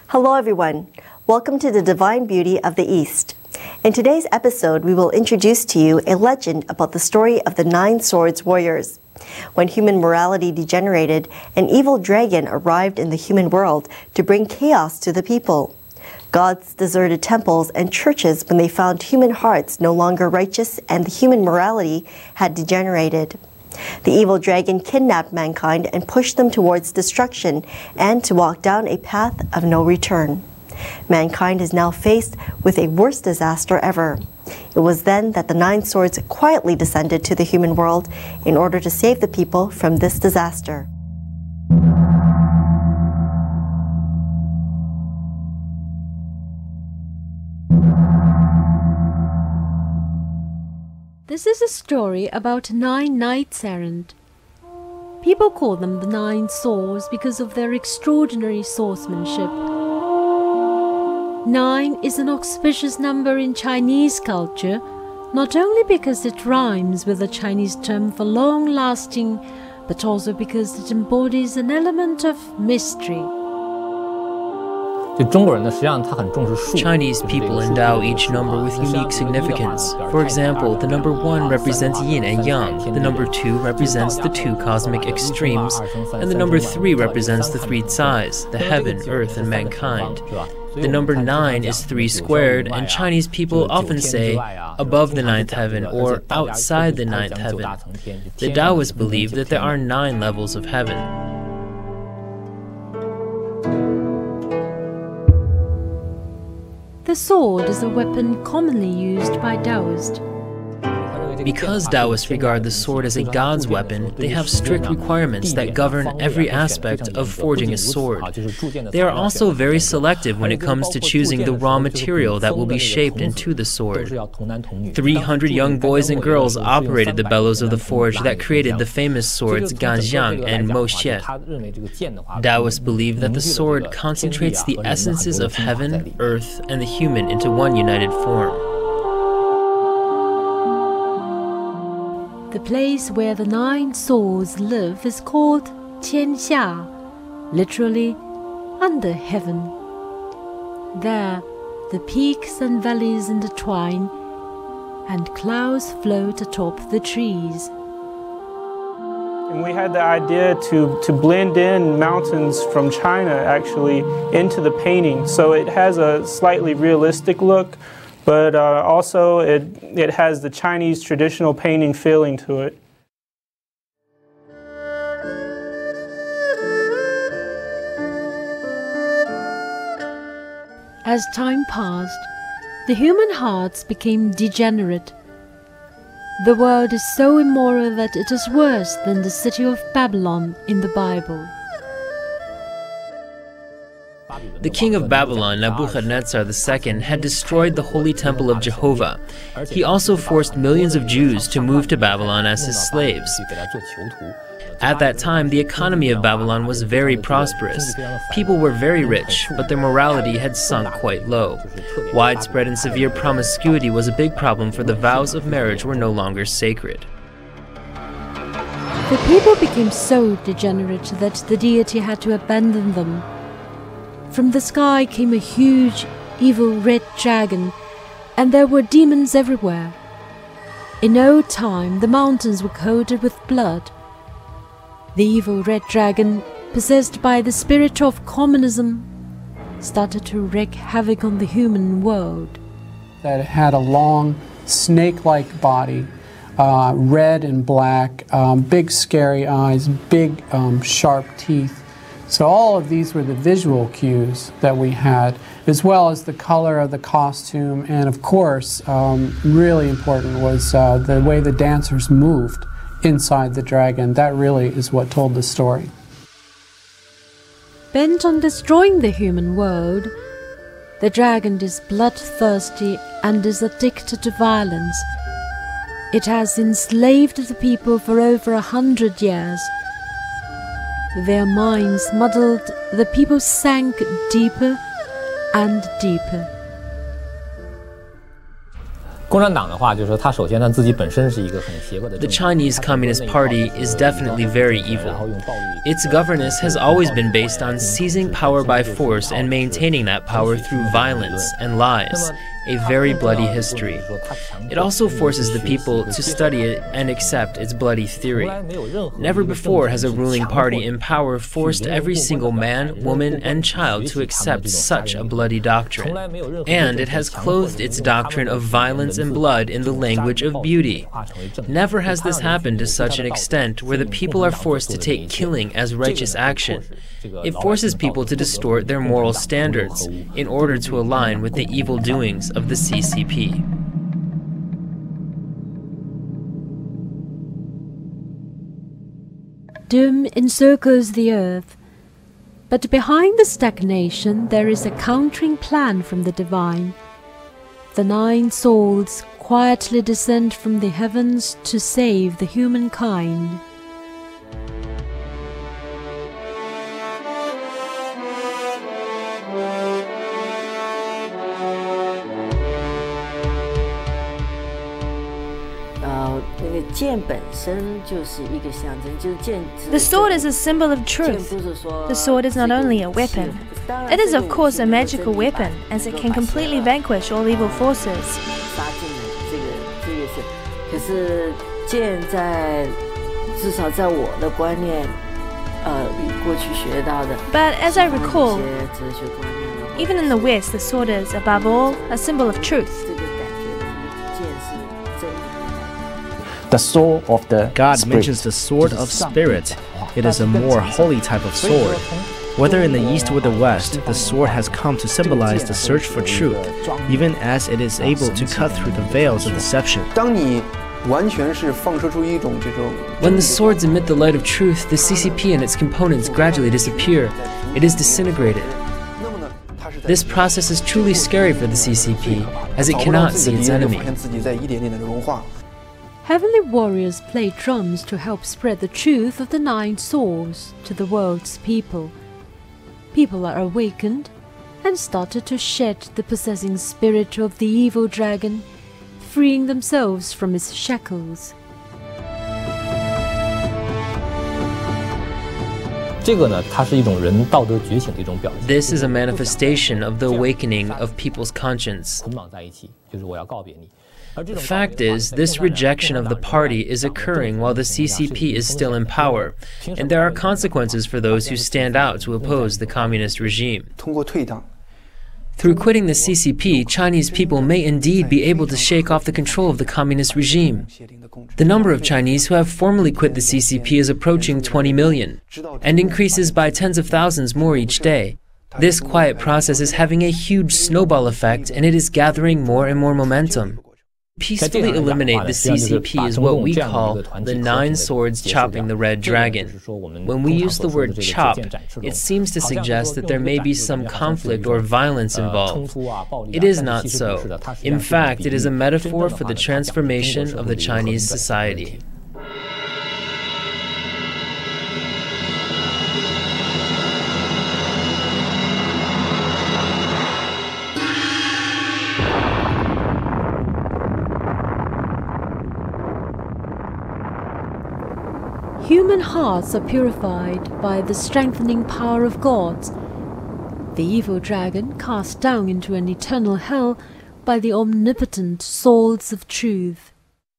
Hello everyone, welcome to the Divine Beauty of the East. In today's episode, we will introduce to you a legend about the story of the Nine Swords Warriors. When human morality degenerated, an evil dragon arrived in the human world to bring chaos to the people. Gods deserted temples and churches when they found human hearts no longer righteous and the human morality had degenerated. The evil dragon kidnapped mankind and pushed them towards destruction and to walk down a path of no return. Mankind is now faced with a worse disaster ever. It was then that the Nine Swords quietly descended to the human world in order to save the people from this disaster. This is a story about 9 knights errant. People call them the Nine Swords because of their extraordinary swordsmanship. 9 is an auspicious number in Chinese culture, not only because it rhymes with the Chinese term for long-lasting, but also because it embodies an element of mystery. Chinese people endow each number with unique significance. For example, the number 1 represents yin and yang, the number 2 represents the 2 cosmic extremes, and the number 3 represents the 3 Tsais, the heaven, earth, and mankind. The number 9 is 3 squared, and Chinese people often say, above the 9th heaven or outside the 9th heaven. The Taoists believe that there are 9 levels of heaven. The sword is a weapon commonly used by Taoists. Because Taoists regard the sword as a god's weapon, they have strict requirements that govern every aspect of forging a sword. They are also very selective when it comes to choosing the raw material that will be shaped into the sword. 300 young boys and girls operated the bellows of the forge that created the famous swords Ganjiang and Moxie. Taoists believe that the sword concentrates the essences of heaven, earth, and the human into one united form. The place where the 9 swords live is called Tianxia, literally under heaven. There, the peaks and valleys intertwine, and clouds float atop the trees. And we had the idea to blend in mountains from China actually into the painting, so it has a slightly realistic look, but also it has the Chinese traditional painting feeling to it. As time passed, the human hearts became degenerate. The world is so immoral that it is worse than the city of Babylon in the Bible. The king of Babylon, Nebuchadnezzar II, had destroyed the holy temple of Jehovah. He also forced millions of Jews to move to Babylon as his slaves. At that time, the economy of Babylon was very prosperous. People were very rich, but their morality had sunk quite low. Widespread and severe promiscuity was a big problem, for the vows of marriage were no longer sacred. The people became so degenerate that the deity had to abandon them. From the sky came a huge, evil red dragon, and there were demons everywhere. In no time, the mountains were coated with blood. The evil red dragon, possessed by the spirit of communism, started to wreak havoc on the human world. That had a long, snake-like body, red and black, big scary eyes, big sharp teeth. So all of these were the visual cues that we had, as well as the color of the costume, and of course, really important was the way the dancers moved inside the dragon. That really is what told the story. Bent on destroying the human world, the dragon is bloodthirsty and is addicted to violence. It has enslaved the people for over 100 years. Their minds muddled, the people sank deeper and deeper. The Chinese Communist Party is definitely very evil. Its governance has always been based on seizing power by force and maintaining that power through violence and lies, a very bloody history. It also forces the people to study it and accept its bloody theory. Never before has a ruling party in power forced every single man, woman, and child to accept such a bloody doctrine. And it has clothed its doctrine of violence and blood in the language of beauty. Never has this happened to such an extent where the people are forced to take killing as righteous action. It forces people to distort their moral standards in order to align with the evil doings of the CCP. Doom encircles the earth, but behind the stagnation there is a countering plan from the divine. The 9 souls quietly descend from the heavens to save the humankind. The sword is a symbol of truth. The sword is not only a weapon. It is of course a magical weapon, as it can completely vanquish all evil forces. But as I recall, even in the West, the sword is, above all, a symbol of truth. The sword of the God spirit. mentions the sword of spirit. It is a more holy type of sword. Whether in the East or the West, the sword has come to symbolize the search for truth, even as it is able to cut through the veils of deception. When the swords emit the light of truth, the CCP and its components gradually disappear. It is disintegrated. This process is truly scary for the CCP, as it cannot see its enemy. Heavenly warriors play drums to help spread the truth of the 9 swords to the world's people. People are awakened and started to shed the possessing spirit of the evil dragon, freeing themselves from its shackles. This is a manifestation of the awakening of people's conscience. The fact is, this rejection of the party is occurring while the CCP is still in power, and there are consequences for those who stand out to oppose the communist regime. Through quitting the CCP, Chinese people may indeed be able to shake off the control of the communist regime. The number of Chinese who have formally quit the CCP is approaching 20 million, and increases by tens of thousands more each day. This quiet process is having a huge snowball effect, and it is gathering more and more momentum. Peacefully eliminate the CCP is what we call the 9 swords chopping the red dragon. When we use the word chop, it seems to suggest that there may be some conflict or violence involved. It is not so. In fact, it is a metaphor for the transformation of the Chinese society. Human hearts are purified by the strengthening power of God. The evil dragon cast down into an eternal hell by the omnipotent swords of truth.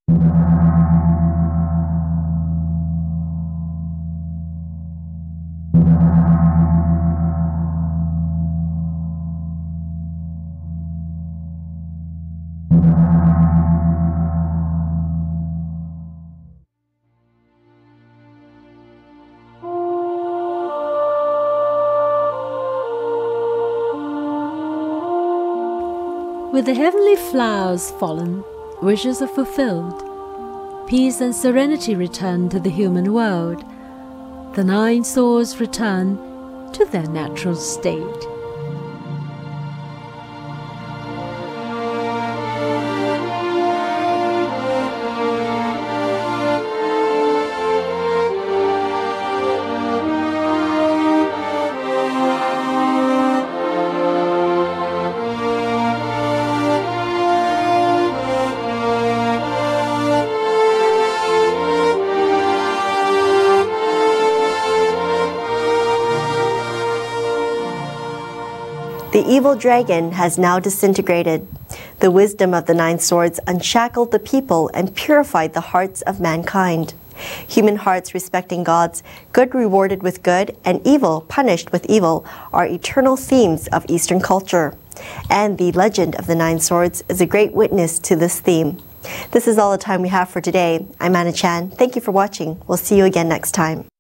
With the heavenly flowers fallen, wishes are fulfilled. Peace and serenity return to the human world. The 9 swords return to their natural state. The evil dragon has now disintegrated. The wisdom of the 9 swords unshackled the people and purified the hearts of mankind. Human hearts respecting gods, good rewarded with good, and evil punished with evil are eternal themes of Eastern culture. And the legend of the 9 swords is a great witness to this theme. This is all the time we have for today. I'm Anna Chan. Thank you for watching. We'll see you again next time.